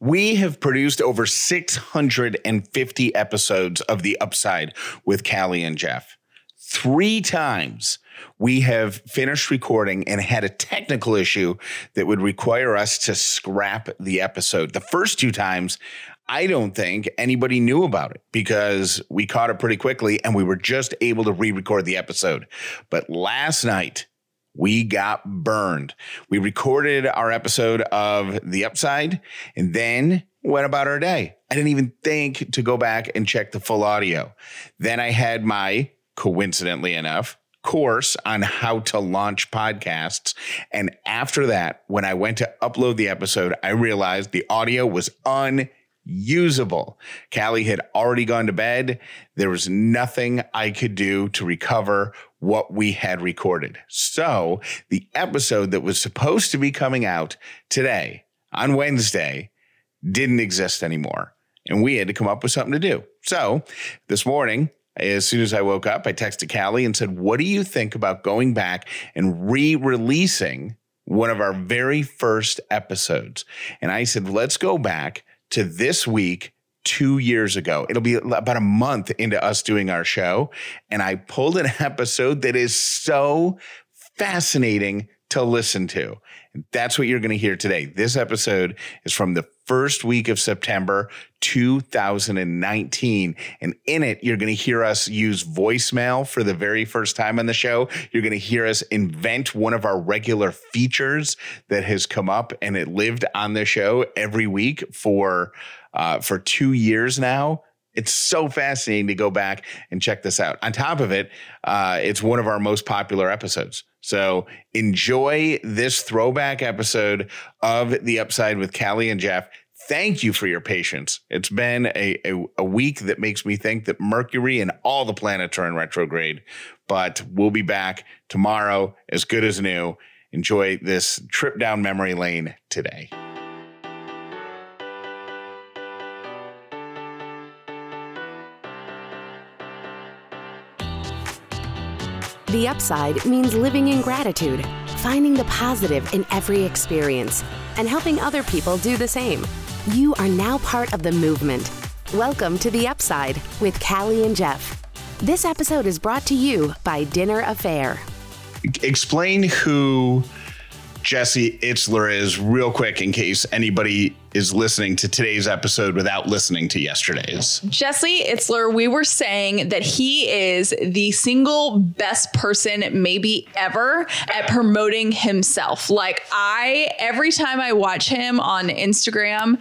We have produced over 650 episodes of The Upside with Callie and Jeff. 3 times we have finished recording and had a technical issue that would require us to scrap the episode. The first 2 times, I don't think anybody knew about it because we caught it pretty quickly and we were just able to re-record the episode. But last night, we got burned. We recorded our episode of The Upside and then went about our day. I didn't even think to go back and check the full audio. Then I had my, coincidentally enough, course on how to launch podcasts. And after that, when I went to upload the episode, I realized the audio was unusable. Callie had already gone to bed. There was nothing I could do to recover what we had recorded. So the episode that was supposed to be coming out today on Wednesday didn't exist anymore. And we had to come up with something to do. So this morning, as soon as I woke up, I texted Callie and said, what do you think about going back and re-releasing one of our very first episodes? And I said, let's go back to this week 2 years ago. It'll be about a month into us doing our show. And I pulled an episode that is so fascinating to listen to. And that's what you're going to hear today. This episode is from the first week of September 2019. And in it, you're going to hear us use voicemail for the very first time on the show. You're going to hear us invent one of our regular features that has come up and it lived on the show every week for 2 years now. It's so fascinating to go back and check this out. On top of it, it's one of our most popular episodes. So enjoy this throwback episode of The Upside with Callie and Jeff. Thank you for your patience. It's been a week that makes me think that Mercury and all the planets are in retrograde, but we'll be back tomorrow as good as new. Enjoy this trip down memory lane today. The Upside means living in gratitude, finding the positive in every experience, and helping other people do the same. You are now part of the movement. Welcome to The Upside with Callie and Jeff. This episode is brought to you by Dinner Affair. Explain who Jesse Itzler is real quick in case anybody is listening to today's episode without listening to yesterday's. Jesse Itzler, we were saying that he is the single best person maybe ever at promoting himself. Like every time I watch him on Instagram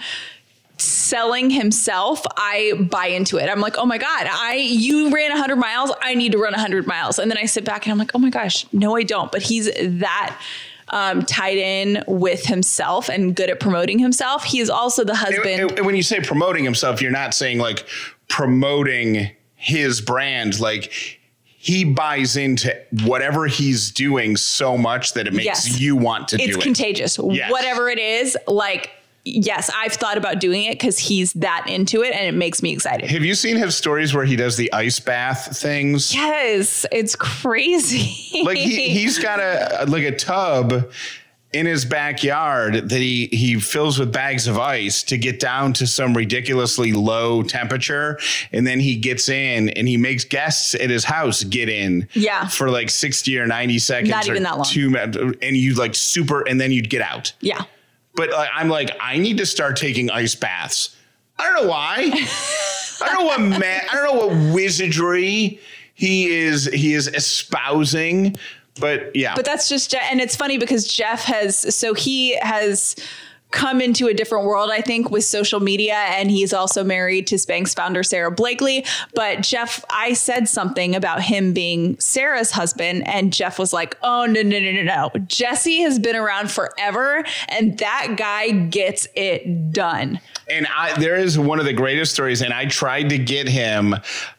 selling himself, I buy into it. I'm like, oh my God, you ran 100 miles. I need to run 100 miles. And then I sit back and I'm like, oh my gosh, no, I don't. But he's that tied in with himself and good at promoting himself. He is also the husband. And when you say promoting himself, you're not saying like promoting his brand. Like he buys into whatever he's doing so much that it makes you want to do it. It's contagious. Yes. Whatever it is, like, yes, I've thought about doing it because he's that into it and it makes me excited. Have you seen his stories where he does the ice bath things? Yes, it's crazy. Like he's got a tub in his backyard that he fills with bags of ice to get down to some ridiculously low temperature. And then he gets in and he makes guests at his house get in for like 60 or 90 seconds. Not even that long. 2 minutes. And you like and then you'd get out. Yeah. But I'm like, I need to start taking ice baths. I don't know why. I don't know what wizardry he is espousing. But yeah. But that's just, and it's funny because Jeff he has come into a different world, I think, with social media. And he's also married to Spanx founder Sarah Blakely. But Jeff, I said something about him being Sarah's husband. And Jeff was like, oh, no. Jesse has been around forever. And that guy gets it done. And there is one of the greatest stories. And I tried to get him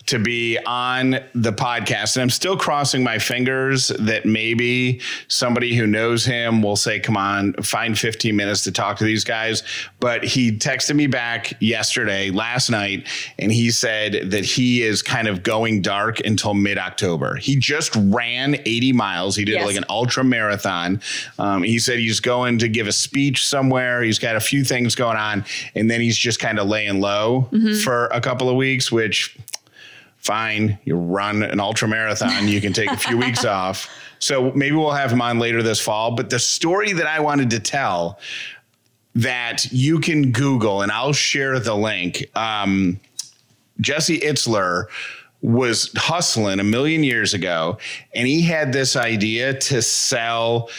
to be on the podcast. And I'm still crossing my fingers that maybe somebody who knows him will say, come on, find 15 minutes to talk to these guys. But he texted me back last night, and he said that he is kind of going dark until mid-October. He just ran 80 miles. He did like an ultra marathon. He said he's going to give a speech somewhere. He's got a few things going on, and then he's just kind of laying low for a couple of weeks, which fine. You run an ultra marathon, you can take a few weeks off. So maybe we'll have him on later this fall. But the story that I wanted to tell that you can Google, and I'll share the link. Jesse Itzler was hustling a million years ago, and he had this idea to sell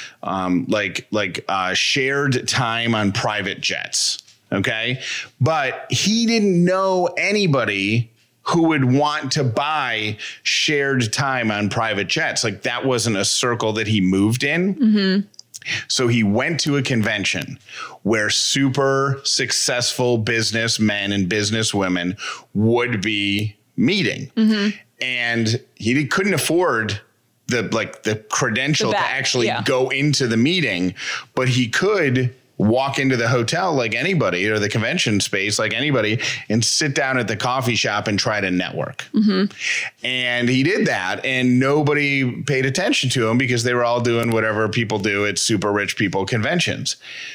shared time on private jets. Okay. But he didn't know anybody who would want to buy shared time on private jets. Like, that wasn't a circle that he moved in. Mm-hmm. So he went to a convention where super successful businessmen and businesswomen would be meeting. Mm-hmm. And he couldn't afford the credential to actually go into the meeting, but he could walk into the hotel like anybody, or the convention space like anybody, and sit down at the coffee shop and try to network. Mm-hmm. And he did that, and nobody paid attention to him because they were all doing whatever people do at super rich people conventions.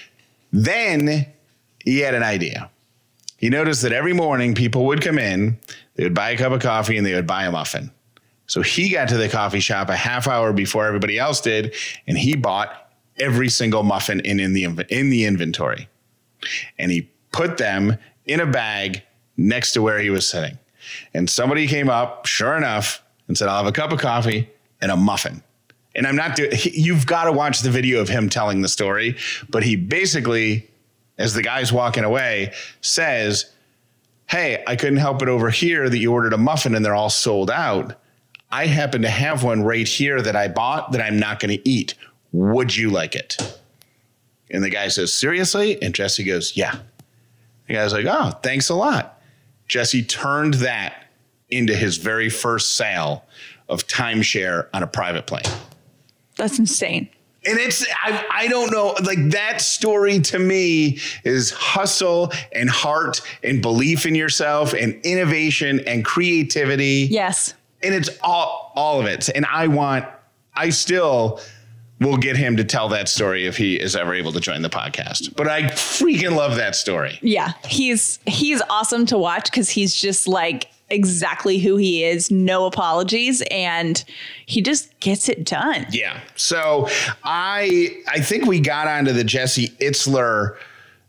Then he had an idea. He noticed that every morning people would come in, they would buy a cup of coffee, and they would buy a muffin. So he got to the coffee shop a half hour before everybody else did, and he bought every single muffin in the inventory. And he put them in a bag next to where he was sitting. And somebody came up, sure enough, and said, I'll have a cup of coffee and a muffin. And you've got to watch the video of him telling the story. But he basically, as the guy's walking away, says, hey, I couldn't help it over here that you ordered a muffin and they're all sold out. I happen to have one right here that I bought that I'm not going to eat. Would you like it? And the guy says, seriously? And Jesse goes, yeah. The guy's like, oh, thanks a lot. Jesse turned that into his very first sale of timeshare on a private plane. That's insane. And I don't know, like, that story to me is hustle and heart and belief in yourself and innovation and creativity. Yes. And it's all of it. And I still will get him to tell that story if he is ever able to join the podcast. But I freaking love that story. Yeah, he's awesome to watch because he's just like exactly who he is. No apologies. And he just gets it done. Yeah. So I think we got onto the Jesse Itzler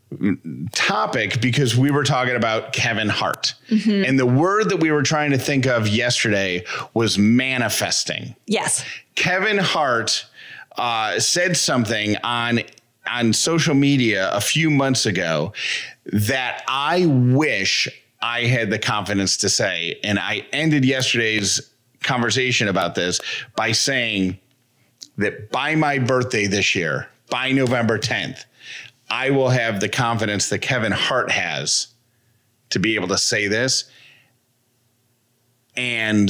topic because we were talking about Kevin Hart. Mm-hmm. And the word that we were trying to think of yesterday was manifesting. Yes. Kevin Hart said something on social media a few months ago that I wish I had the confidence to say. And I ended yesterday's conversation about this by saying that by my birthday this year, by November 10th, I will have the confidence that Kevin Hart has to be able to say this. And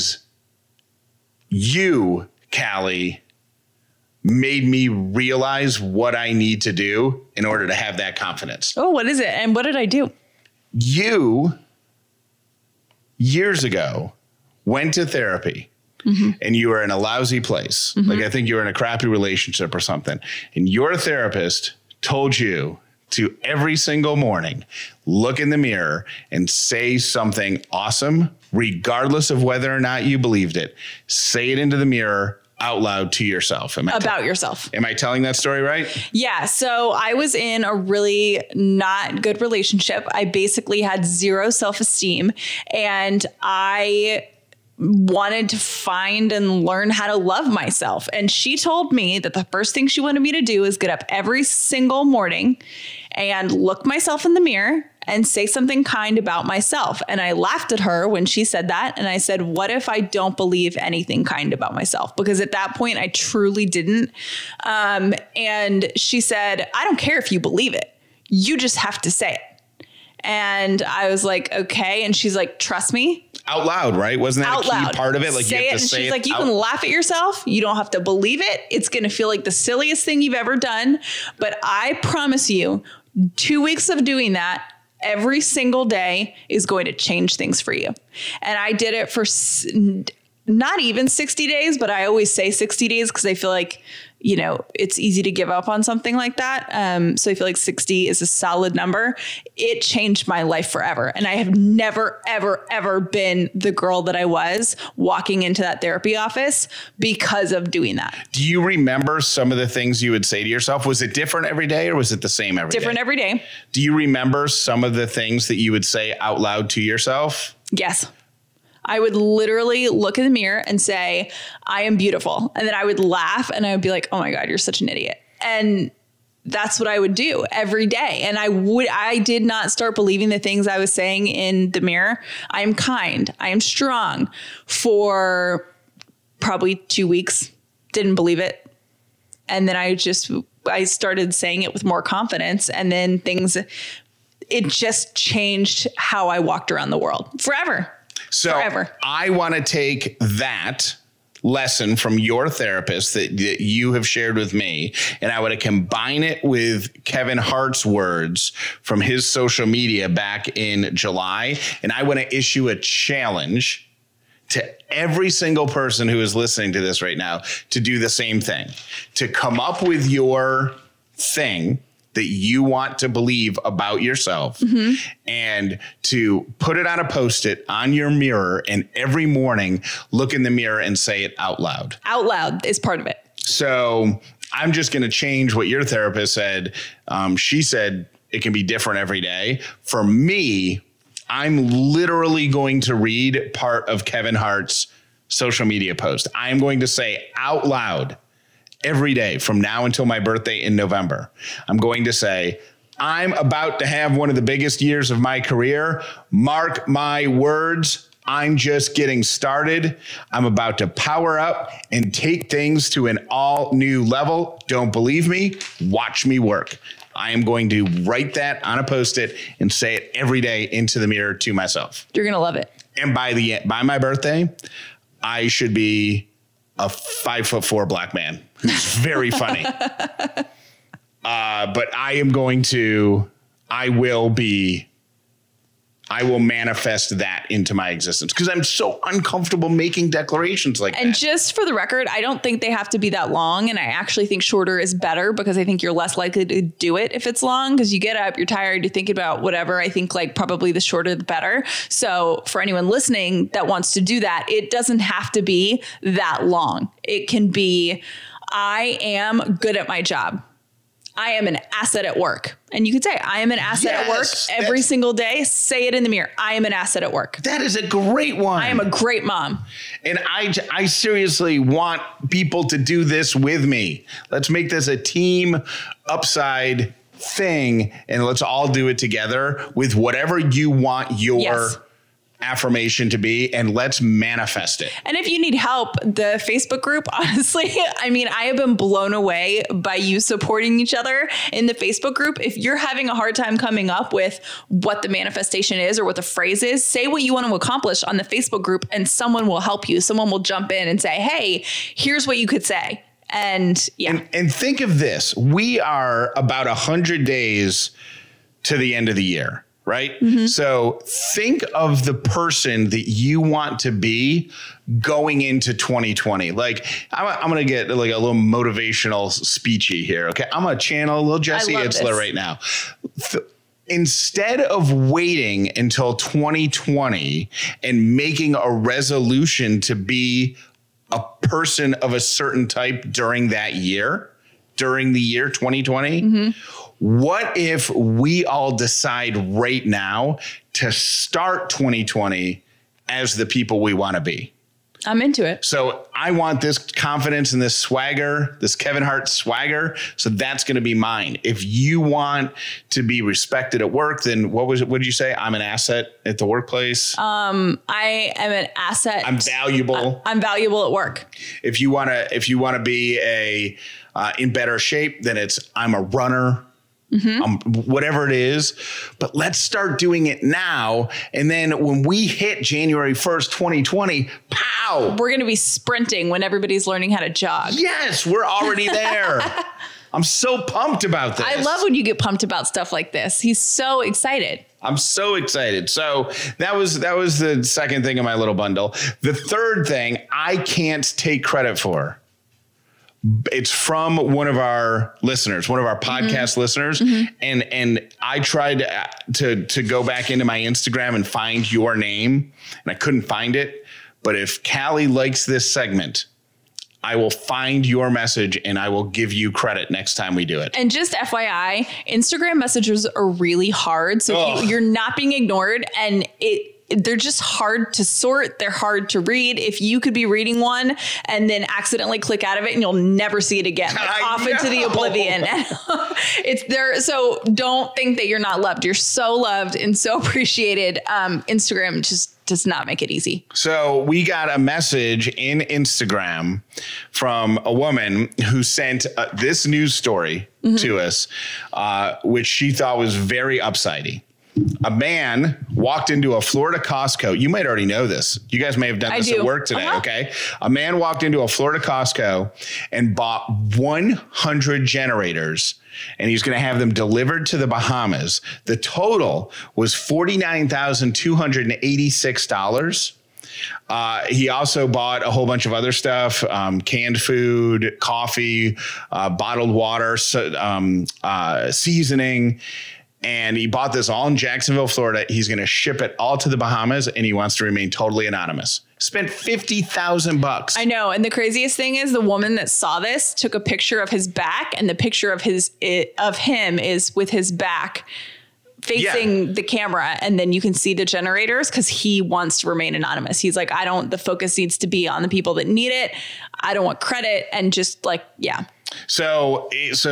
you, Callie, made me realize what I need to do in order to have that confidence. Oh, what is it? And what did I do? You, years ago, went to therapy. Mm-hmm. And you were in a lousy place. Mm-hmm. Like, I think you were in a crappy relationship or something. And your therapist told you to every single morning look in the mirror and say something awesome, regardless of whether or not you believed it. Say it into the mirror out loud to yourself. About yourself. Am I telling that story right? Yeah. So I was in a really not good relationship. I basically had zero self-esteem, and I wanted to find and learn how to love myself. And she told me that the first thing she wanted me to do is get up every single morning and look myself in the mirror and say something kind about myself. And I laughed at her when she said that. And I said, what if I don't believe anything kind about myself? Because at that point, I truly didn't. And she said, I don't care if you believe it. You just have to say it. And I was like, okay. And she's like, trust me. Out loud, right? Wasn't that Out a key loud. part of it? Like say you have it, to and say she's it like, you out. can laugh at yourself. You don't have to believe it. It's going to feel like the silliest thing you've ever done. But I promise you, 2 weeks of doing that every single day is going to change things for you. And I did it for not even 60 days, but I always say 60 days because I feel like, you know, it's easy to give up on something like that. So I feel like 60 is a solid number. It changed my life forever. And I have never, ever, ever been the girl that I was walking into that therapy office because of doing that. Do you remember some of the things you would say to yourself? Was it different every day or was it the same every day? Different every day. Do you remember some of the things that you would say out loud to yourself? Yes. I would literally look in the mirror and say, I am beautiful. And then I would laugh and I would be like, oh my God, you're such an idiot. And that's what I would do every day. And I did not start believing the things I was saying in the mirror. I am kind. I am strong for probably 2 weeks. Didn't believe it. And then I started saying it with more confidence. And then it just changed how I walked around the world forever. So forever. I want to take that lesson from your therapist that you have shared with me, and I want to combine it with Kevin Hart's words from his social media back in July. And I want to issue a challenge to every single person who is listening to this right now to do the same thing, to come up with your thing that you want to believe about yourself and to put it on a Post-it on your mirror and every morning look in the mirror and say it out loud. Out loud is part of it. So I'm just going to change what your therapist said. She said it can be different every day. For me, I'm literally going to read part of Kevin Hart's social media post. I'm going to say out loud every day from now until my birthday in November. I'm going to say, I'm about to have one of the biggest years of my career. Mark my words. I'm just getting started. I'm about to power up and take things to an all new level. Don't believe me? Watch me work. I am going to write that on a Post-it and say it every day into the mirror to myself. You're going to love it. And by my birthday, I should be a 5'4" black man who's very funny. But I will manifest that into my existence because I'm so uncomfortable making declarations like that. And just for the record, I don't think they have to be that long. And I actually think shorter is better because I think you're less likely to do it if it's long because you get up, you're tired, you're thinking about whatever. I think like probably the shorter, the better. So for anyone listening that wants to do that, it doesn't have to be that long. It can be, I am good at my job. I am an asset at work. And you could say, I am an asset at work every single day. Say it in the mirror. I am an asset at work. That is a great one. I am a great mom. And I seriously want people to do this with me. Let's make this a team upside thing. And let's all do it together with whatever you want your affirmation to be, and let's manifest it. And if you need help, the Facebook group, honestly, I mean, I have been blown away by you supporting each other in the Facebook group. If you're having a hard time coming up with what the manifestation is or what the phrase is, say what you want to accomplish on the Facebook group and someone will help you. Someone will jump in and say, hey, here's what you could say. And and think of this. We are about 100 days to the end of the year. Right. Mm-hmm. So think of the person that you want to be going into 2020. Like I'm going to get like a little motivational speechy here. OK, I'm going to channel a little Jesse Itzler right now. Instead of waiting until 2020 and making a resolution to be a person of a certain type during the year 2020. Mm-hmm. What if we all decide right now to start 2020 as the people we want to be? I'm into it. So I want this confidence and this swagger, this Kevin Hart swagger. So that's going to be mine. If you want to be respected at work, then what did you say? I'm an asset at the workplace. I am an asset. I'm valuable. I'm valuable at work. If you want to be in better shape, then I'm a runner. whatever it is, but let's start doing it now. And then when we hit January 1st, 2020, pow, we're going to be sprinting when everybody's learning how to jog. Yes, we're already there. I'm so pumped about this. I love when you get pumped about stuff like this. He's so excited. I'm so excited. So that was the second thing in my little bundle. The third thing I can't take credit for. It's from one of our listeners, one of our podcast listeners. And I tried to go back into my Instagram and find your name, and I couldn't find it. But if Callie likes this segment, I will find your message and I will give you credit next time we do it. And just FYI, Instagram messages are really hard. So if you're not being ignored, and they're just hard to sort. They're hard to read. If you could be reading one and then accidentally click out of it and you'll never see it again, like off into the oblivion. It's there. So don't think that you're not loved. You're so loved and so appreciated. Instagram just does not make it easy. So we got a message in Instagram from a woman who sent this news story to us, which she thought was very upsidey. A man walked into a Florida Costco. You might already know this. You guys may have done this at work today. Okay. A man walked into a Florida Costco and bought 100 generators, and he's going to have them delivered to the Bahamas. The total was $49,286. He also bought a whole bunch of other stuff, canned food, coffee, bottled water, seasoning. And he bought this all in Jacksonville, Florida. He's going to ship it all to the Bahamas, and he wants to remain totally anonymous. Spent $50,000. I know. And the craziest thing is the woman that saw this took a picture of his back, and the picture of him is with his back facing the camera. And then you can see the generators because he wants to remain anonymous. He's like, the focus needs to be on the people that need it. I don't want credit. And just like, yeah. So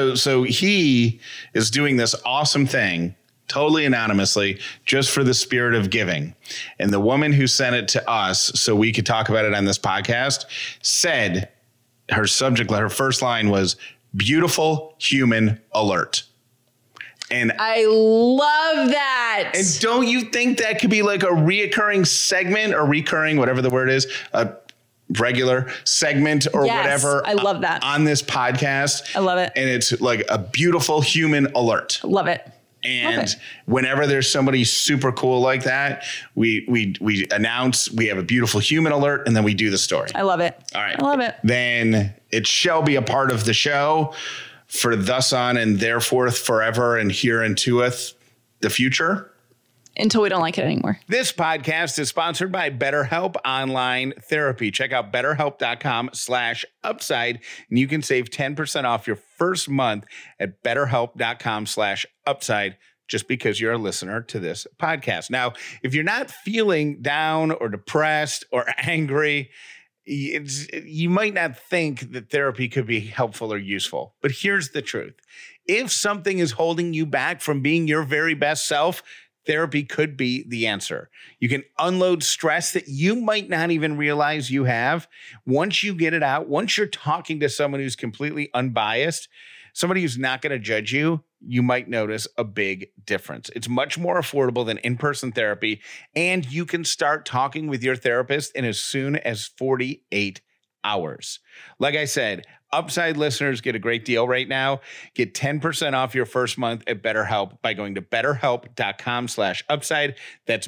he is doing this awesome thing totally anonymously just for the spirit of giving. And the woman who sent it to us so we could talk about it on this podcast said her first line was beautiful human alert. And I love that. And don't you think that could be like a reoccurring segment or recurring, whatever the word is, a regular segment or whatever. I love that. On this podcast. I love it. And it's like a beautiful human alert. Love it. And whenever there's somebody super cool like that, we announce we have a beautiful human alert, and then we do the story. I love it. All right. I love it. Then it shall be a part of the show for thus on and thereforth forever and hereintoeth the future. Until we don't like it anymore. This podcast is sponsored by BetterHelp Online Therapy. Check out BetterHelp.com/upside, and you can save 10% off your first month at BetterHelp.com/upside just because you're a listener to this podcast. Now, if you're not feeling down or depressed or angry, you might not think that therapy could be helpful or useful. But here's the truth. If something is holding you back from being your very best self, therapy could be the answer. You can unload stress that you might not even realize you have. Once you get it out, once you're talking to someone who's completely unbiased, somebody who's not going to judge you, you might notice a big difference. It's much more affordable than in-person therapy, and you can start talking with your therapist in as soon as 48 hours. Like I said, Upside listeners get a great deal right now. Get 10% off your first month at BetterHelp by going to BetterHelp.com/upside. That's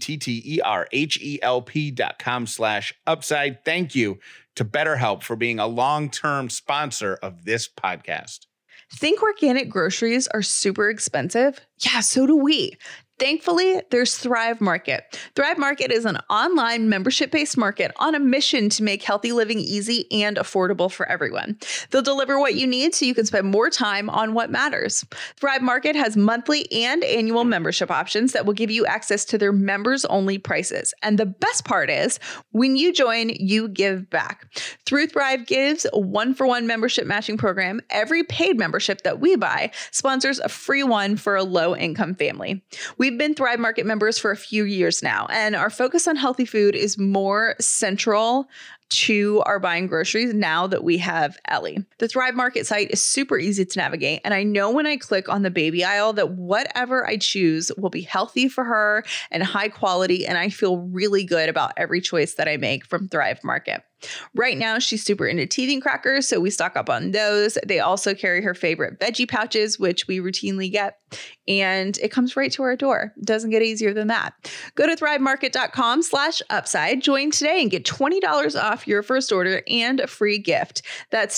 BetterHelp.com/upside. Thank you to BetterHelp for being a long-term sponsor of this podcast. Think organic groceries are super expensive? Yeah, so do we. Thankfully, there's Thrive Market. Thrive Market is an online membership-based market on a mission to make healthy living easy and affordable for everyone. They'll deliver what you need so you can spend more time on what matters. Thrive Market has monthly and annual membership options that will give you access to their members-only prices. And the best part is, when you join, you give back. Through Thrive Gives, a one-for-one membership matching program, every paid membership that we buy sponsors a free one for a low-income family. We've been Thrive Market members for a few years now, and our focus on healthy food is more central to our buying groceries now that we have Ellie. The Thrive Market site is super easy to navigate, and I know when I click on the baby aisle that whatever I choose will be healthy for her and high quality, and I feel really good about every choice that I make from Thrive Market. Right now, she's super into teething crackers, so we stock up on those. They also carry her favorite veggie pouches, which we routinely get, and it comes right to our door. Doesn't get easier than that. Go to thrivemarket.com/upside. Join today and get $20 off your first order and a free gift. That's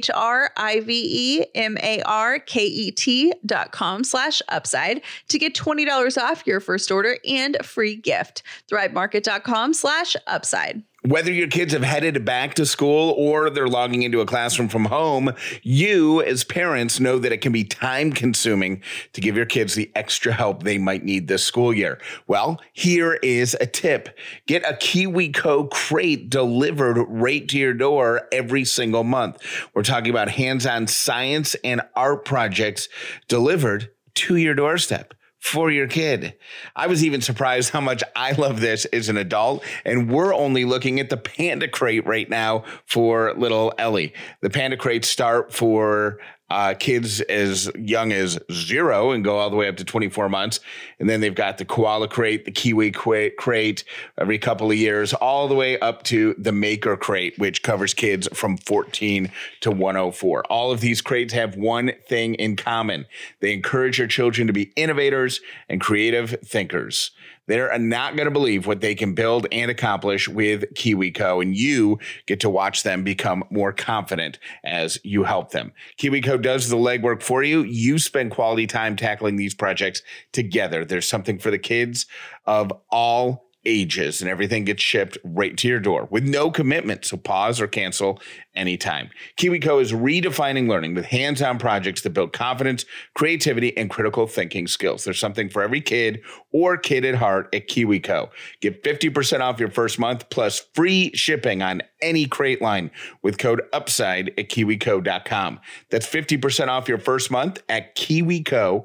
thrivemarket.com/upside to get $20 off your first order and a free gift. thrivemarket.com/upside. Whether your kids have headed back to school or they're logging into a classroom from home, you as parents know that it can be time consuming to give your kids the extra help they might need this school year. Well, here is a tip. Get a KiwiCo crate delivered right to your door every single month. We're talking about hands-on science and art projects delivered to your doorstep for your kid. I was even surprised how much I love this as an adult, and we're only looking at the Panda Crate right now for little Ellie. The Panda Crates start for kids as young as 0 and go all the way up to 24 months. And then they've got the Koala Crate, the Kiwi Crate every couple of years, all the way up to the Maker Crate, which covers kids from 14 to 104. All of these crates have one thing in common. They encourage your children to be innovators and creative thinkers. They're not going to believe what they can build and accomplish with KiwiCo, and you get to watch them become more confident as you help them. KiwiCo does the legwork for you. You spend quality time tackling these projects together. There's something for the kids of all ages, and everything gets shipped right to your door with no commitment. So pause or cancel anytime. KiwiCo is redefining learning with hands-on projects that build confidence, creativity, and critical thinking skills. There's something for every kid or kid at heart at KiwiCo. Get 50% off your first month plus free shipping on any crate line with code UPSIDE at KiwiCo.com. That's 50% off your first month at KiwiCo,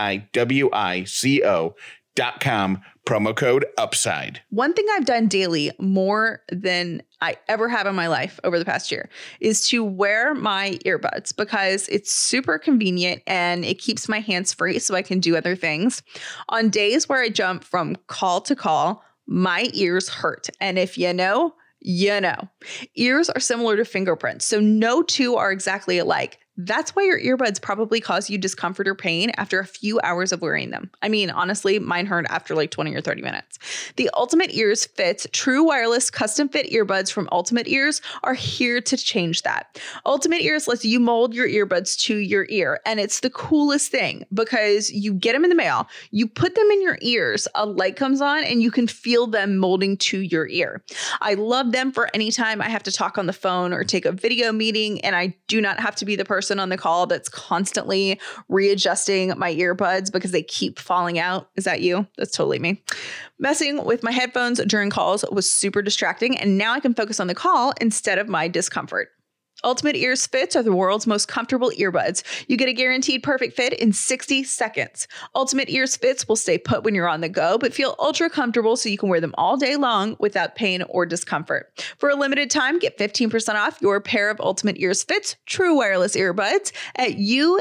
KiwiCo.com. Promo code UPSIDE. One thing I've done daily more than I ever have in my life over the past year is to wear my earbuds because it's super convenient and it keeps my hands free so I can do other things. On days where I jump from call to call, my ears hurt. And if you know, you know. Ears are similar to fingerprints, so no two are exactly alike. That's why your earbuds probably cause you discomfort or pain after a few hours of wearing them. I mean, honestly, mine hurt after like 20 or 30 minutes. The Ultimate Ears Fits true wireless custom fit earbuds from Ultimate Ears are here to change that. Ultimate Ears lets you mold your earbuds to your ear, and it's the coolest thing because you get them in the mail, you put them in your ears, a light comes on, and you can feel them molding to your ear. I love them for any time I have to talk on the phone or take a video meeting, and I do not have to be the person on the call that's constantly readjusting my earbuds because they keep falling out. Is that you? That's totally me. Messing with my headphones during calls was super distracting, and now I can focus on the call instead of my discomfort. Ultimate Ears Fits are the world's most comfortable earbuds. You get a guaranteed perfect fit in 60 seconds. Ultimate Ears Fits will stay put when you're on the go, but feel ultra comfortable so you can wear them all day long without pain or discomfort. For a limited time, get 15% off your pair of Ultimate Ears Fits true wireless earbuds at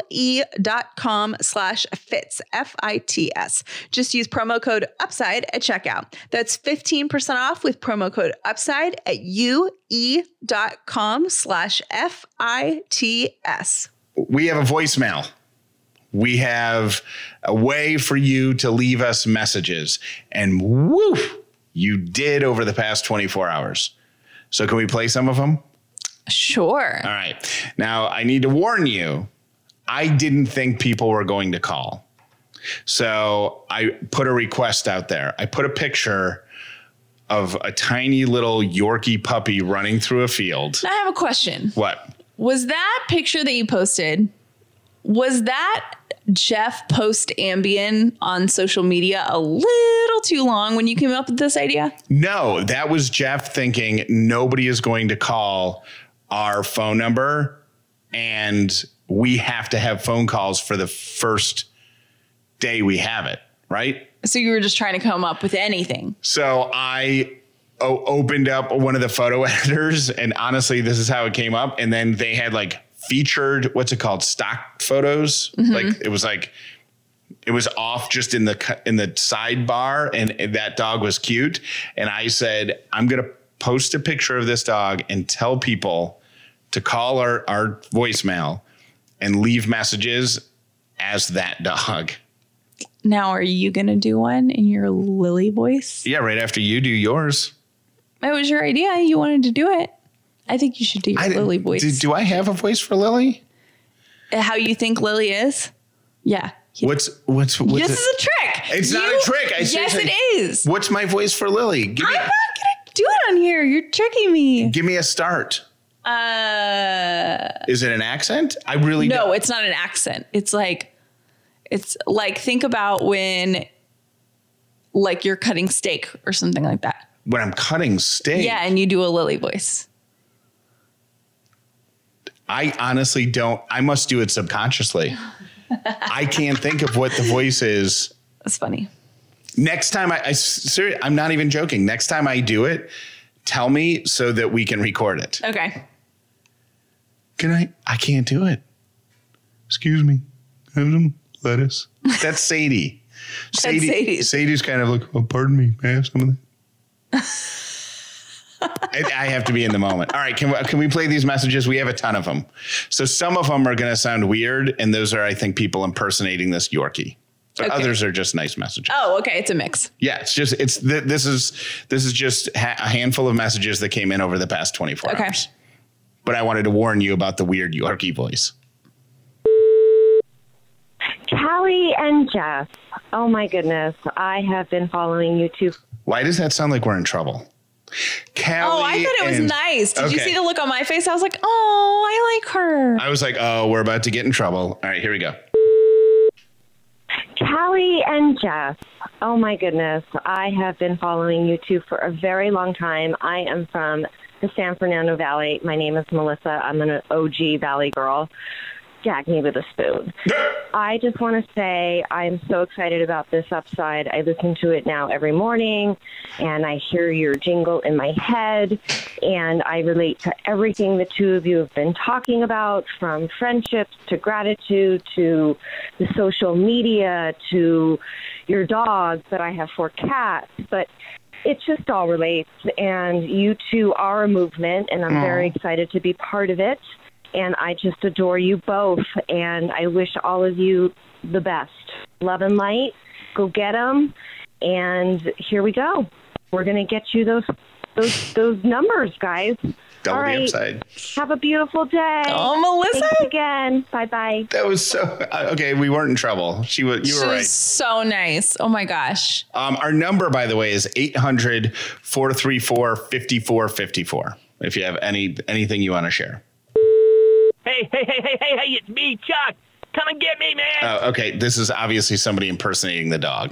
ue.com/fits, FITS. Just use promo code UPSIDE at checkout. That's 15% off with promo code UPSIDE at ue.com/FITS. We have a voicemail. We have a way for you to leave us messages. And woo, you did over the past 24 hours. So can we play some of them? Sure. All right. Now, I need to warn you, I didn't think people were going to call. So I put a request out there. I put a picture of a tiny little Yorkie puppy running through a field. I have a question. What? Was that picture that you posted, was that Jeff post Ambien on social media a little too long when you came up with this idea? No, that was Jeff thinking nobody is going to call our phone number and we have to have phone calls for the first day we have it, right? So you were just trying to come up with anything. So I opened up one of the photo editors, and honestly, this is how it came up. And then they had like featured, what's it called? Stock photos. Like it was off just in the sidebar, and that dog was cute. And I said, I'm going to post a picture of this dog and tell people to call our voicemail and leave messages as that dog. Now, are you going to do one in your Lily voice? Yeah, right after you do yours. It was your idea. You wanted to do it. I think you should do your Lily voice. Do I have a voice for Lily? How you think Lily is? Yeah. What's this is a trick. It's not a trick. Yes, it is. What's my voice for Lily? I'm not going to do it on here. You're tricking me. Give me a start. Is it an accent? I really don't. No, it's not an accent. It's like think about when like you're cutting steak or something like that. When I'm cutting steak. Yeah, and you do a Lily voice. I honestly don't. I must do it subconsciously. I can't think of what the voice is. That's funny. Next time I'm not even joking. Next time I do it, tell me so that we can record it. Okay. I can't do it. Excuse me. Have some lettuce. That's Sadie. Sadie's kind of like, oh, pardon me. May I have some of that? I have to be in the moment. All right. Can we play these messages? We have a ton of them. So some of them are going to sound weird. And those are, I think, people impersonating this Yorkie. But others are just nice messages. Oh, okay. It's a mix. Yeah. This is just a handful of messages that came in over the past 24 hours. But I wanted to warn you about the weird Yorkie voice. Callie and Jeff. Oh my goodness. I have been following you two. Why does that sound like we're in trouble? Callie, I thought it was nice. Did you see the look on my face? I was like, oh, I like her. I was like, oh, we're about to get in trouble. All right, here we go. Callie and Jeff. Oh my goodness. I have been following you two for a very long time. I am from the San Fernando Valley. My name is Melissa. I'm an OG Valley girl. Gag me with a spoon. I just want to say I'm so excited about this Upside. I listen to it now every morning, and I hear your jingle in my head, and I relate to everything the two of you have been talking about, from friendships to gratitude to the social media to your dogs, but I have 4 cats. But it just all relates, and you two are a movement, and I'm very excited to be part of it. And I just adore you both, and I wish all of you the best. Love and light. Go get them. And here we go. We're going to get you those numbers, guys. Double the Upside. Have a beautiful day. Oh, Melissa. Thanks again. Bye-bye. That was so okay. We weren't in trouble. You were right. She was so nice. Oh my gosh. Our number, by the way, is 800-434-5454. If you have anything you want to share. Hey, it's me, Chuck. Come and get me, man. Okay, this is obviously somebody impersonating the dog.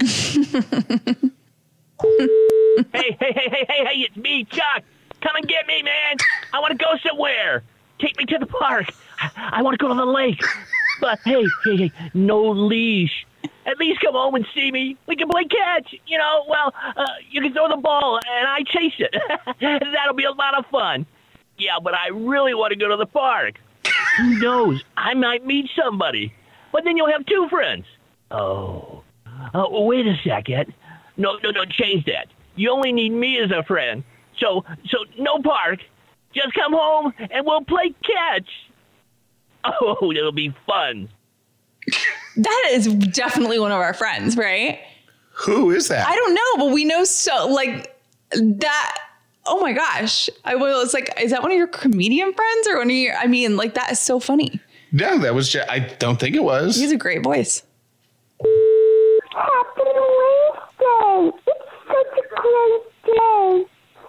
Hey, it's me, Chuck. Come and get me, man. I want to go somewhere. Take me to the park. I want to go to the lake. But hey, no leash. At least come home and see me. We can play catch. You can throw the ball and I chase it. That'll be a lot of fun. Yeah, but I really want to go to the park. Who knows? I might meet somebody. But then you'll have 2 friends. Oh, wait a second. No, change that. You only need me as a friend. So no park. Just come home and we'll play catch. Oh, it'll be fun. That is definitely one of our friends, right? Who is that? I don't know, but we know so like that. Oh my gosh. It's like, is that one of your comedian friends or one of your, like that is so funny. No, that was I don't think it was. He has a great voice. Happy Wednesday. It's such a great day.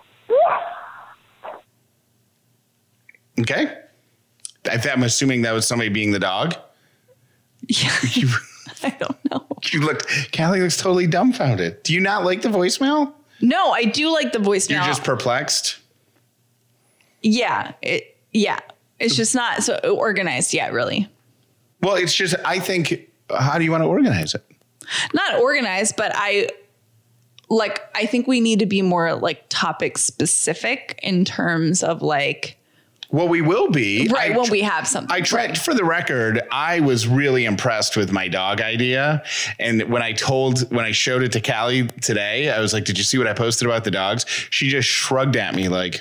Okay. I'm assuming that was somebody being the dog. Yeah. I don't know. Callie looks totally dumbfounded. Do you not like the voicemail? No, I do like the voicemail. You're just perplexed? Yeah. It's just not so organized yet, really. Well, it's just, I think, how do you want to organize it? Not organized, but like, I think we need to be more like topic specific in terms of like. Well, we will be. Right, when we have something. I tried, for the record, I was really impressed with my dog idea. And when I showed it to Callie today, I was like, did you see what I posted about the dogs? She just shrugged at me like,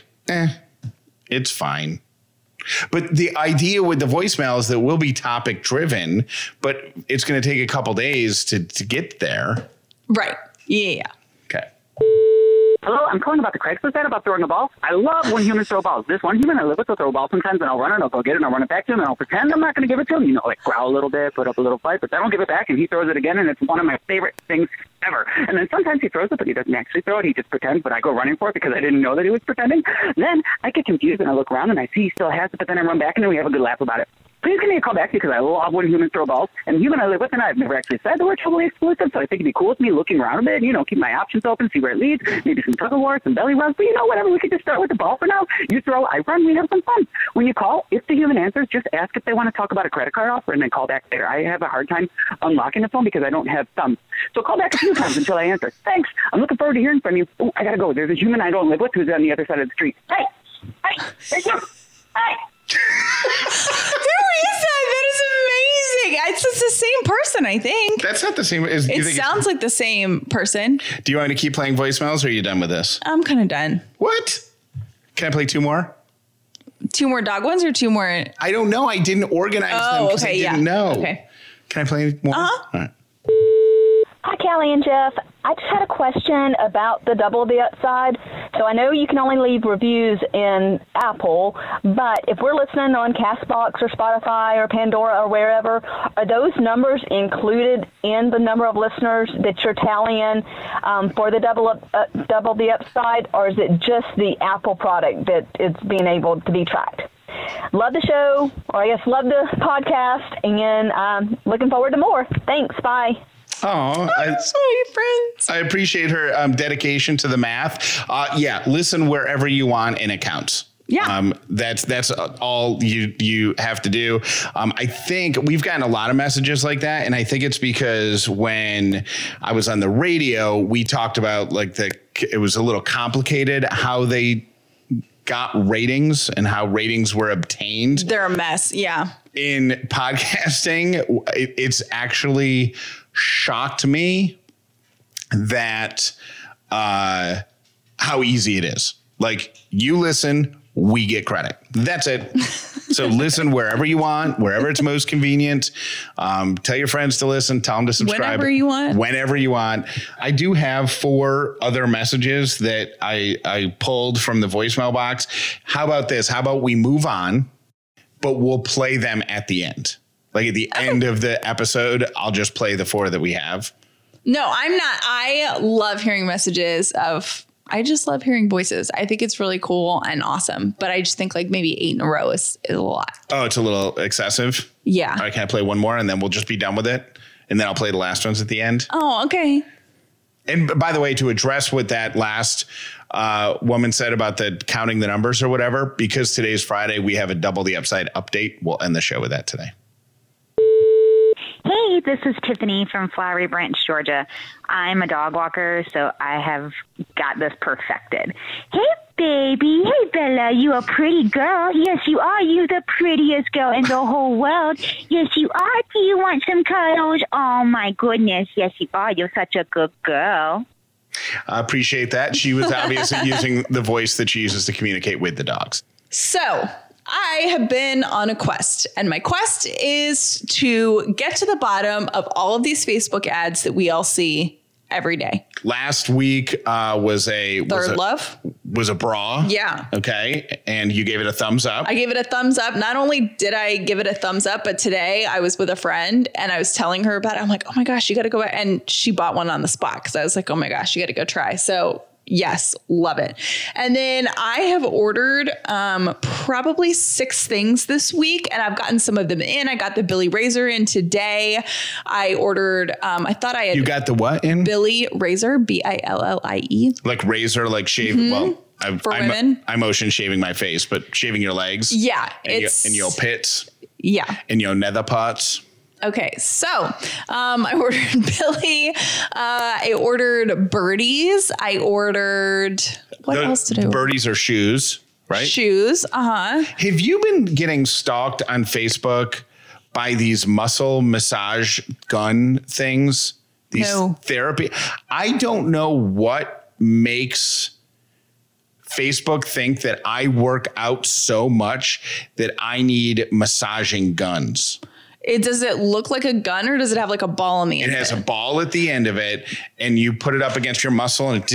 it's fine. But the idea with the voicemail is that we'll be topic driven, but it's going to take a couple days to get there. Right. Yeah. Okay. Hello, I'm calling about the Craigslist ad about throwing a ball. I love when humans throw balls. This one human I live with will throw a ball sometimes, and I'll run it, and I'll go get it, and I'll run it back to him, and I'll pretend I'm not going to give it to him. You know, like growl a little bit, put up a little fight, but then I'll give it back, and he throws it again, and it's one of my favorite things ever. And then sometimes he throws it, but he doesn't actually throw it. He just pretends, but I go running for it because I didn't know that he was pretending. Then I get confused, and I look around, and I see he still has it, but then I run back, and then we have a good laugh about it. Please give me a call back because I love when humans throw balls. And the human I live with and I've never actually said the word totally exclusive, so I think it'd be cool with me looking around a bit, you know, keep my options open, see where it leads, maybe some tug of war, some belly rubs, but you know, whatever, we could just start with the ball for now. You throw, I run, we have some fun. When you call, if the human answers, just ask if they want to talk about a credit card offer and then call back later. I have a hard time unlocking the phone because I don't have thumbs. So call back a few times until I answer. Thanks. I'm looking forward to hearing from you. Oh, I gotta go. There's a human I don't live with who's on the other side of the street. Hey, there's you. Hey. Who is that? That is amazing. It's the same person, I think. That's not the same. It sounds like the same person. Do you want me to keep playing voicemails or are you done with this? I'm kind of done. What? Can I play 2 more? 2 more dog ones or 2 more? I don't know. I didn't organize them because I didn't know. Okay. Can I play more? Uh-huh. All right. Hi, Callie and Jeff. I just had a question about the Double the Upside. So I know you can only leave reviews in Apple, but if we're listening on CastBox or Spotify or Pandora or wherever, are those numbers included in the number of listeners that you're tallying for the Double the Upside, or is it just the Apple product that is being able to be tracked? Love the show, or I guess love the podcast, and looking forward to more. Thanks. Bye. Oh, sweet friends. I appreciate her dedication to the math. Yeah, listen wherever you want, and it counts. Yeah. That's all you have to do. I think we've gotten a lot of messages like that, and I think it's because when I was on the radio, we talked about it was a little complicated how they got ratings and how ratings were obtained. They're a mess. Yeah. In podcasting, it's actually shocked me that how easy it is. Like, you listen, we get credit. That's it. So listen wherever you want, wherever it's most convenient. Tell your friends to listen. Tell them to subscribe. Whenever you want. Whenever you want. I do have 4 other messages that I pulled from the voicemail box. How about this? How about we move on, but we'll play them at the end. Like at the end of the episode, I'll just play the 4 that we have. No, I'm not. I love hearing messages I just love hearing voices. I think it's really cool and awesome. But I just think like maybe 8 in a row is a lot. Oh, it's a little excessive? Yeah. All right, can I play 1 more and then we'll just be done with it? And then I'll play the last ones at the end. Oh, okay. And by the way, to address what that last woman said about the counting the numbers or whatever, because today's Friday, we have a Double the Upside update. We'll end the show with that today. Hey, this is Tiffany from Flowery Branch, Georgia. I'm a dog walker, so I have got this perfected. Hey, baby. Hey, Bella. You a pretty girl. Yes, you are. You the prettiest girl in the whole world. Yes, you are. Do you want some cuddles? Oh, my goodness. Yes, you are. You're such a good girl. I appreciate that. She was obviously using the voice that she uses to communicate with the dogs. So I have been on a quest, and my quest is to get to the bottom of all of these Facebook ads that we all see every day. Last week was a bra. Yeah. Okay. And you gave it a thumbs up. I gave it a thumbs up. Not only did I give it a thumbs up, but today I was with a friend and I was telling her about it. I'm like, oh my gosh, you got to go. And she bought one on the spot because I was like, oh my gosh, you got to go try. So yes, love it. And then I have ordered probably 6 things this week, and I've gotten some of them in. I got the Billy Razor in today. I ordered, I thought I had. You got the what in? Billy Razor, Billie. Like razor, like shave. Mm-hmm. Well, for women. I motion shaving my face, but shaving your legs. Yeah. And your pits. Yeah. And your nether parts. Okay, so I ordered Billy. I ordered birdies. I ordered, what else did I order? Birdies are shoes, right? Shoes, uh-huh. Have you been getting stalked on Facebook by these muscle massage gun things? These therapy? I don't know what makes Facebook think that I work out so much that I need massaging guns. Does it look like a gun or does it have like a ball on the end? It has a ball at the end of it and you put it up against your muscle and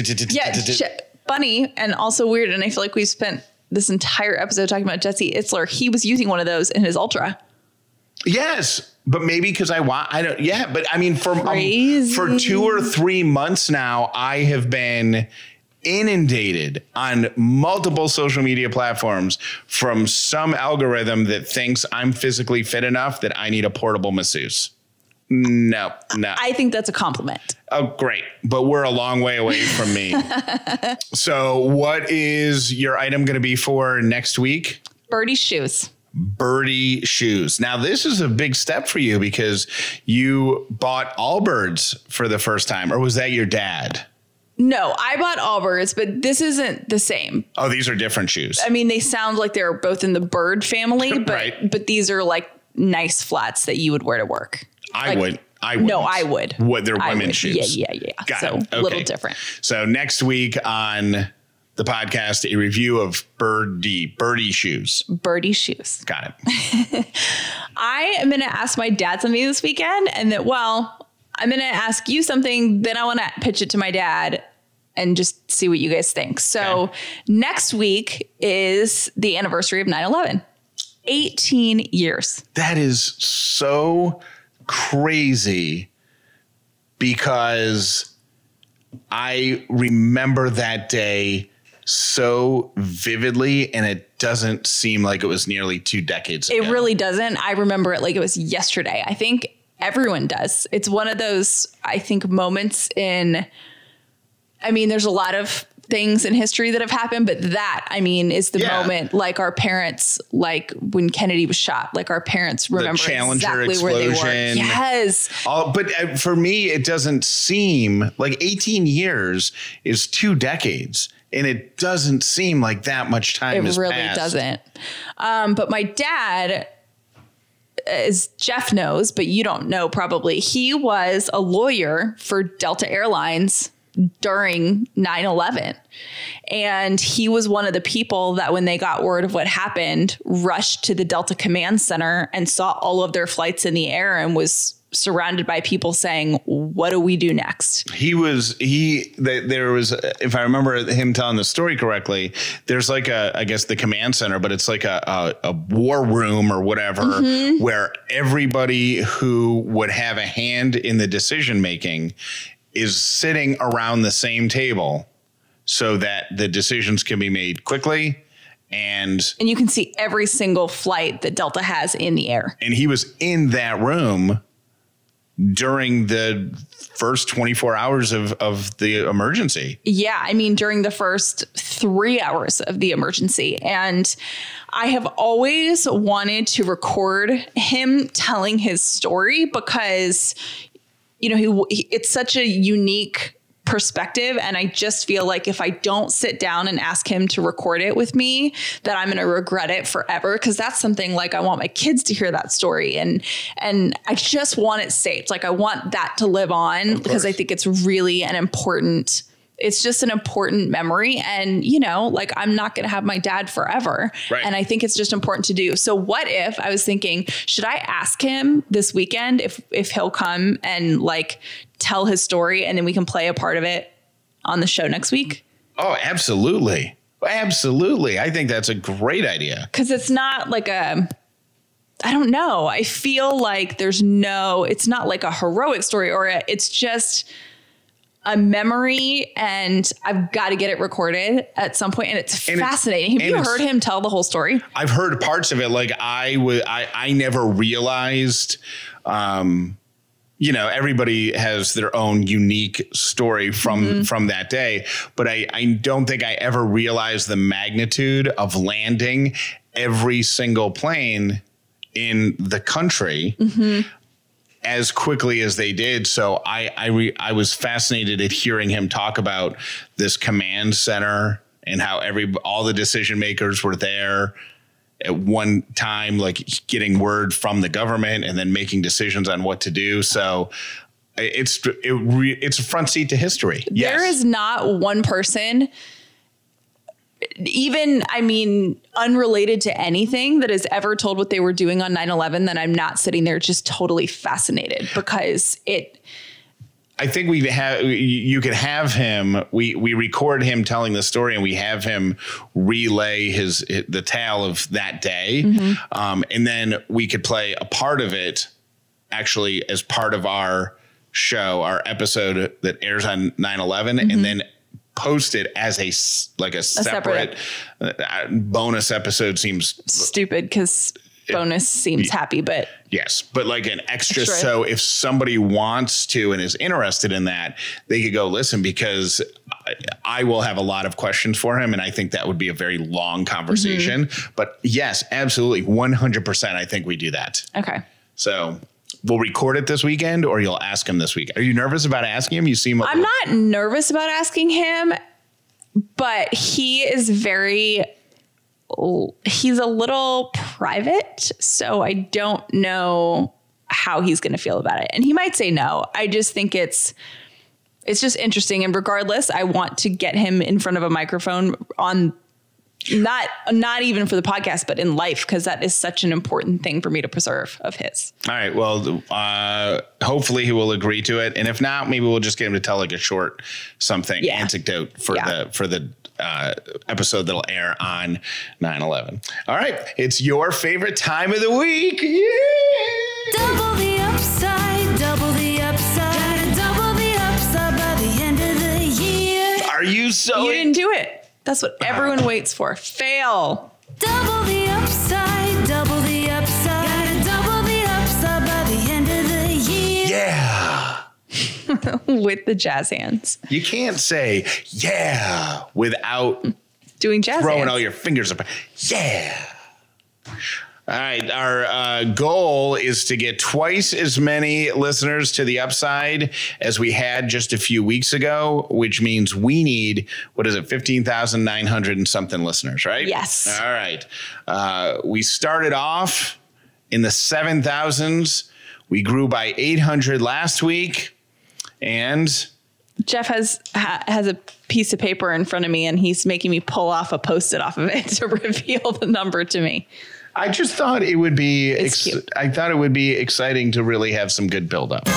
funny and also weird. And I feel like we spent this entire episode talking about Jesse Itzler. He was using one of those in his Ultra. Yes, but maybe because but I mean, for 2 or 3 months now, I have been inundated on multiple social media platforms from some algorithm that thinks I'm physically fit enough that I need a portable masseuse. No. I think that's a compliment. Oh, great. But we're a long way away from me. So what is your item going to be for next week? Birdie shoes. Birdie shoes. Now, this is a big step for you because you bought Allbirds for the first time, or was that your dad? No, I bought Allbirds, but this isn't the same. Oh, these are different shoes. I mean, they sound like they're both in the bird family, but right. But these are like nice flats that you would wear to work. I would. No, I would. What, they're women's shoes. Yeah. Got so it. Okay. A little different. So next week on the podcast, a review of birdie shoes. Birdie shoes. Got it. I am going to ask my dad something this weekend, and I'm going to ask you something. Then I want to pitch it to my dad and just see what you guys think. So Next week is the anniversary of 9/11. 18 years. That is so crazy because I remember that day so vividly, and it doesn't seem like it was nearly 2 decades ago. It really doesn't. I remember it like it was yesterday. I think everyone does. It's one of those, I think, moments there's a lot of things in history that have happened, but that, is the moment, like our parents, like when Kennedy was shot, like our parents remember the Challenger exactly explosion. Where they were. Yes. But for me, it doesn't seem like 18 years is 2 decades. And it doesn't seem like that much time has passed. It really doesn't. But my dad, as Jeff knows, but you don't know probably, he was a lawyer for Delta Airlines during 9/11. And he was one of the people that when they got word of what happened, rushed to the Delta Command Center and saw all of their flights in the air and was surrounded by people saying, what do we do next? There was, if I remember him telling the story correctly, there's like I guess the command center, but it's like a war room or whatever, where everybody who would have a hand in the decision making is sitting around the same table so that the decisions can be made quickly. And you can see every single flight that Delta has in the air. And he was in that room during the first 24 hours of the emergency. Yeah. During the first 3 hours of the emergency. And I have always wanted to record him telling his story because, it's such a unique perspective. And I just feel like if I don't sit down and ask him to record it with me, that I'm going to regret it forever. Cause that's something like I want my kids to hear that story. And I just want it saved. Like I want that to live on because I think it's really it's just an important memory. And, I'm not going to have my dad forever. Right. And I think it's just important to do. So what if I was thinking, should I ask him this weekend if he'll come and tell his story and then we can play a part of it on the show next week? Oh, absolutely. Absolutely. I think that's a great idea. Cause it's not like I don't know. I feel like it's not like a heroic story it's just a memory and I've got to get it recorded at some point. And it's fascinating. Have you heard him tell the whole story? I've heard parts of it. Like I never realized, everybody has their own unique story from that day, but I don't think I ever realized the magnitude of landing every single plane in the country. as quickly as they did. So I was fascinated at hearing him talk about this command center and how all the decision makers were there at one time, like getting word from the government and then making decisions on what to do. So it's a front seat to history. Yes. There is not one person, even, unrelated to anything, that has ever told what they were doing on 9/11 that I'm not sitting there just totally fascinated, because I think you could have him. We record him telling the story, and we have him relay the tale of that day. Mm-hmm. And then we could play a part of it actually as part of our show, our episode that airs on 9/11, mm-hmm. and then post it as a separate bonus episode. Seems stupid because bonus seems happy, but yes, but like an extra. So if somebody wants to and is interested in that, they could go listen, because I will have a lot of questions for him, and I think that would be a very long conversation. Mm-hmm. But yes, absolutely, 100%. I think we do that. Okay. So we'll record it this weekend, or you'll ask him this week. Are you nervous about asking him? You seem. I'm not nervous about asking him, but he is he's a little private, so I don't know how he's going to feel about it. And he might say no. I just think it's just interesting. And regardless, I want to get him in front of a microphone on not even for the podcast, but in life, because that is such an important thing for me to preserve of his. All right. Well, hopefully he will agree to it. And if not, maybe we'll just get him to tell like a short anecdote for the episode that'll air on 9/11. All right. It's your favorite time of the week. Yeah. Double the upside, double the upside, gotta double the upside by the end of the year. Are you so? You didn't do it. That's what everyone waits for. Fail. Double the upside, double the upside, gotta double the upside by the end of the year. Yeah. With the jazz hands. You can't say yeah without doing jazz throwing hands. all your fingers up. Yeah. All right. Our goal is to get twice as many listeners to the upside as we had just a few weeks ago, which means we need, 15,900 and something listeners, right? Yes. All right. We started off in the 7,000s. We grew by 800 last week. And Jeff has a piece of paper in front of me, and he's making me pull off a Post-it off of it to reveal the number to me. I just thought it would be cute. I thought it would be exciting to really have some good build up.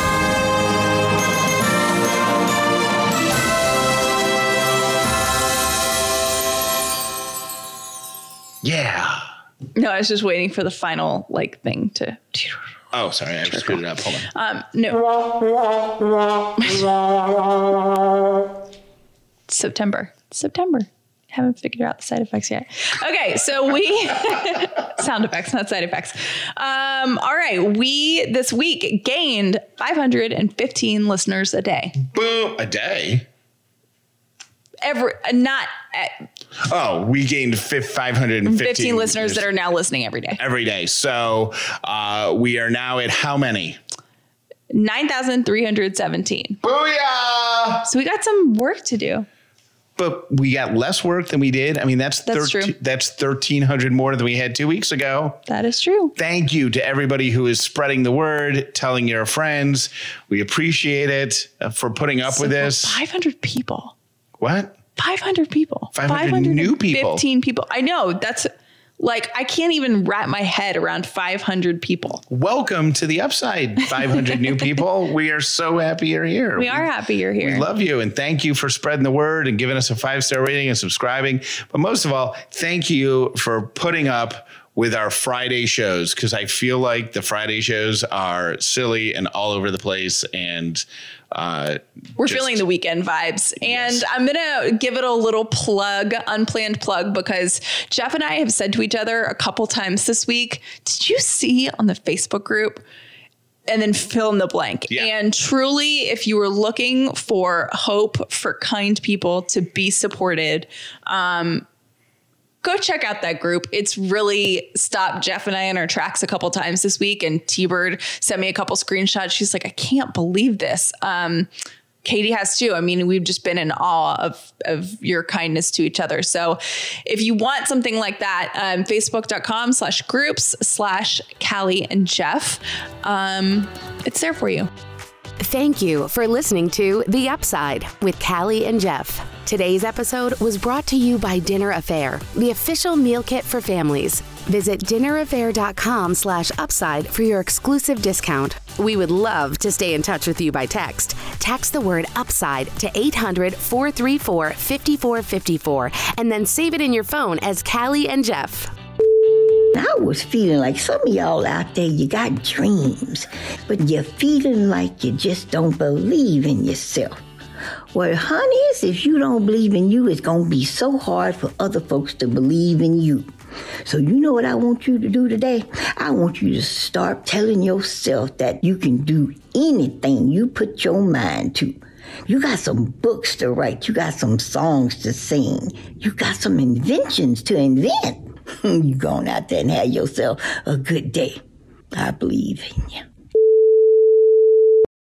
Yeah. No, I was just waiting for the final thing to. Oh, sorry. I just screwed it up. Hold on. No. September. Haven't figured out the side effects yet. Okay, so we sound effects, not side effects. All right, we this week gained 515 listeners a day. Boom, a day. We gained 515 listeners that are now listening every day. Every day. So we are now at how many? 9,317. Booyah! So we got some work to do. But we got less work than we did. I mean, that's true. That's 1,300 more than we had 2 weeks ago. That is true. Thank you to everybody who is spreading the word, telling your friends. We appreciate it for putting up with this. 500 people. What? 500 people. 500 new people. 15 people. I know. That's I can't even wrap my head around 500 people. Welcome to the upside, 500 new people. We are so happy you're here. We are happy you're here. We love you. And thank you for spreading the word and giving us a 5-star rating and subscribing. But most of all, thank you for putting up with our Friday shows, because I feel like the Friday shows are silly and all over the place. And we're feeling the weekend vibes. And I'm going to give it a little unplanned plug, because Jeff and I have said to each other a couple times this week, did you see on the Facebook group? And then fill in the blank. Yeah. And truly, if you were looking for hope for kind people to be supported, go check out that group. It's really stopped Jeff and I in our tracks a couple times this week. And T-Bird sent me a couple screenshots. She's like, I can't believe this. Katie has too. I mean, we've just been in awe of your kindness to each other. So if you want something like that, facebook.com/groups/Callie and Jeff. It's there for you. Thank you for listening to The Upside with Callie and Jeff. Today's episode was brought to you by Dinner Affair, the official meal kit for families. Visit dinneraffair.com/upside for your exclusive discount. We would love to stay in touch with you by text. Text the word upside to 800-434-5454 and then save it in your phone as Callie and Jeff. I was feeling like some of y'all out there, you got dreams, but you're feeling like you just don't believe in yourself. Well, honey, if you don't believe in you, it's going to be so hard for other folks to believe in you. So you know what I want you to do today? I want you to start telling yourself that you can do anything you put your mind to. You got some books to write. You got some songs to sing. You got some inventions to invent. You going out there and have yourself a good day. I believe in you.